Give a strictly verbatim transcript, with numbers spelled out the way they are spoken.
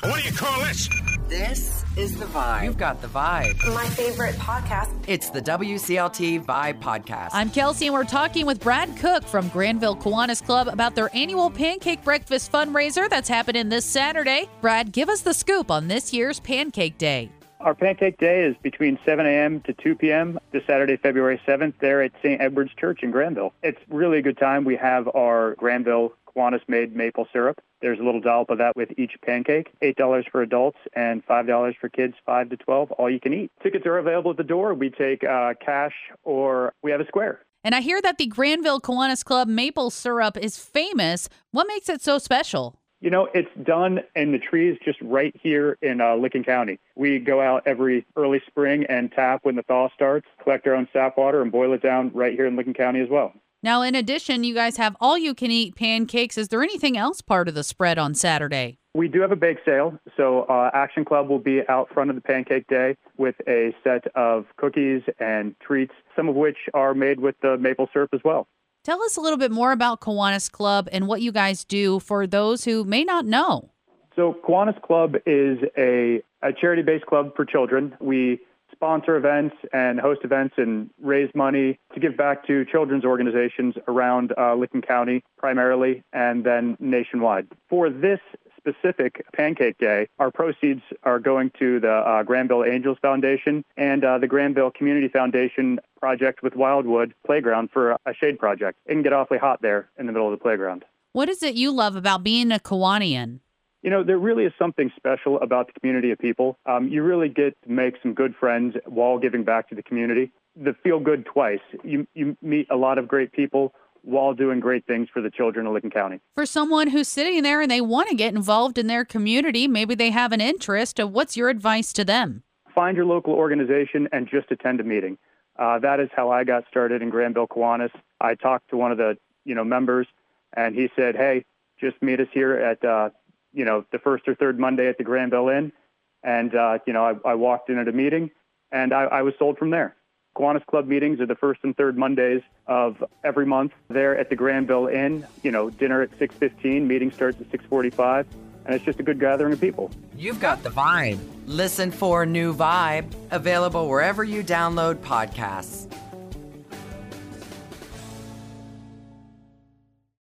What do you call this? This is The Vibe. You've got The Vibe. My favorite podcast. It's the W C L T Vibe Podcast. I'm Kelsey, and we're talking with Brad Cook from Granville Kiwanis Club about their annual Pancake Breakfast fundraiser that's happening this Saturday. Brad, give us the scoop on this year's Pancake Day. Our Pancake Day is between seven a.m. to two p.m. this Saturday, February seventh, there at Saint Edward's Church in Granville. It's really a good time. We have our Granville Kiwanis-made maple syrup. There's a little dollop of that with each pancake, eight dollars for adults and five dollars for kids five to twelve, all you can eat. Tickets are available at the door. We take uh, cash or we have a square. And I hear that the Granville Kiwanis Club maple syrup is famous. What makes it so special? You know, it's done in the trees just right here in uh, Licking County. We go out every early spring and tap when the thaw starts, collect our own sap water, and boil it down right here in Licking County as well. Now, in addition, you guys have all-you-can-eat pancakes. Is there anything else part of the spread on Saturday? We do have a bake sale. So uh, Action Club will be out front of the Pancake Day with a set of cookies and treats, some of which are made with the maple syrup as well. Tell us a little bit more about Kiwanis Club and what you guys do for those who may not know. So Kiwanis Club is a, a charity-based club for children. We sponsor events and host events and raise money to give back to children's organizations around uh, Licking County primarily and then nationwide. For this specific Pancake Day, our proceeds are going to the uh, Granville Angels Foundation and uh, the Granville Community Foundation project with Wildwood Playground for a shade project. It can get awfully hot there in the middle of the playground. What is it you love about being a Kiwanian? You know, there really is something special about the community of people. Um, you really get to make some good friends while giving back to the community. The feel good twice. You, you meet a lot of great people while doing great things for the children of Licking County. For someone who's sitting there and they want to get involved in their community, maybe they have an interest, what's your advice to them? Find your local organization and just attend a meeting. Uh, that is how I got started in Granville Kiwanis. I talked to one of the, you know, members, and he said, hey, just meet us here at, uh, you know, the first or third Monday at the Granville Inn. And, uh, you know, I, I walked in at a meeting, and I, I was sold from there. Kiwanis Club meetings are the first and third Mondays of every month there at the Granville Inn. You know, dinner at six fifteen, meeting starts at six forty-five, and it's just a good gathering of people. You've got The Vibe. Listen for New Vibe, available wherever you download podcasts.